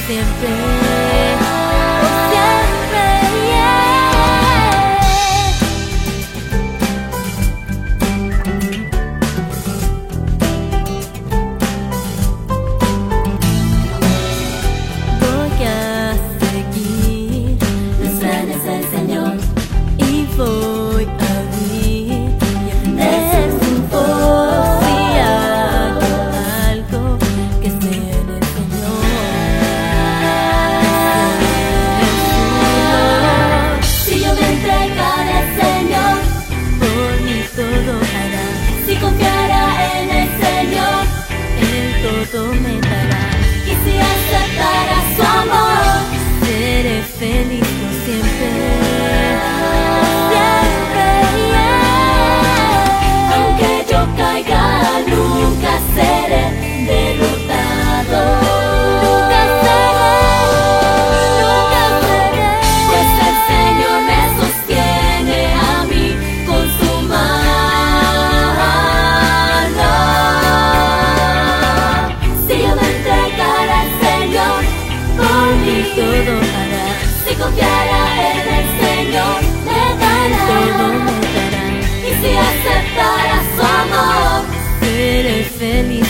siempre, por siempre, yeah. Voy a seguir los planes del Señor y voy a oír y entender su voz si hago algo que esté en el Señor. Si yo me entregara al Señor, por mí todo hará. Si confiara en el Señor, Él todo me dará. Y si aceptara su amor, seré feliz por siempre, siempre, yeah. Aunque yo caiga, nunca seré derrotado. Nunca seré, pues el Señor me sostiene a mí con su mano. Si yo me entregara al Señor, por mí todo hará. Si confiara en el Señor, me dará, todo me dará. Y si aceptara su amor, seré feliz